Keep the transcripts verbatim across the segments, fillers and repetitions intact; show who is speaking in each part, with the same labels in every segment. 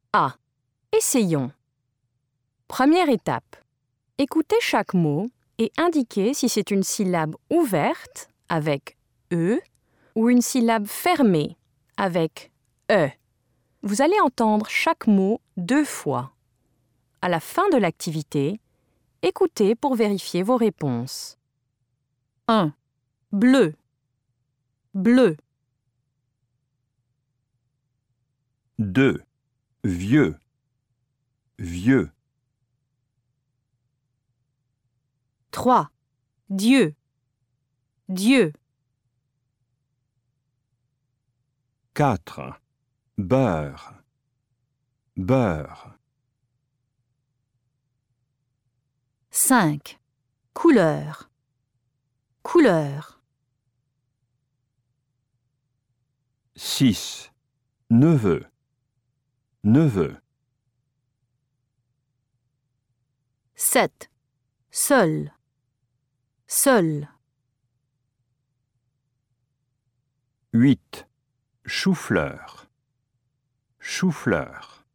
Speaker 1: A. Essayons. Première étape. Écoutez chaque mot et indiquez si c'est une syllabe ouverte avec E ou une syllabe fermée avec E. Vous allez entendre chaque mot deux fois. À la fin de l'activité, écoutez pour vérifier vos réponses. un. Bleu. Bleu.
Speaker 2: deux. Vieux. Vieux.
Speaker 1: trois. Dieu. Dieu.
Speaker 2: quatre. Beurre. Beurre.
Speaker 1: cinq. Couleur. Couleur.
Speaker 2: six. Neveu. Neveu.
Speaker 1: sept. Seul. Seul.
Speaker 2: huit. Chou-fleur. Chou-fleur.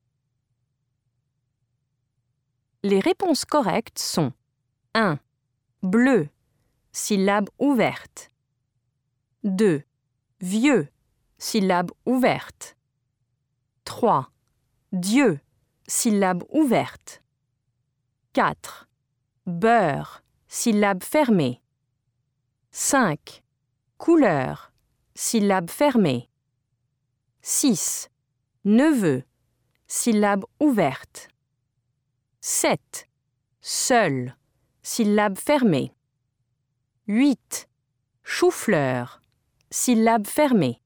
Speaker 1: Les réponses correctes sont un. Bleu, syllabe ouverte. deux. Vieux, syllabe ouverte. trois. Dieu, syllabe ouverte. quatre. Beurre, syllabe fermée. cinq. Couleur, syllabe fermée. six. Neveu, syllabe ouverte. sept. Seul, syllabe fermée. huit. Chou-fleur, syllabe fermée.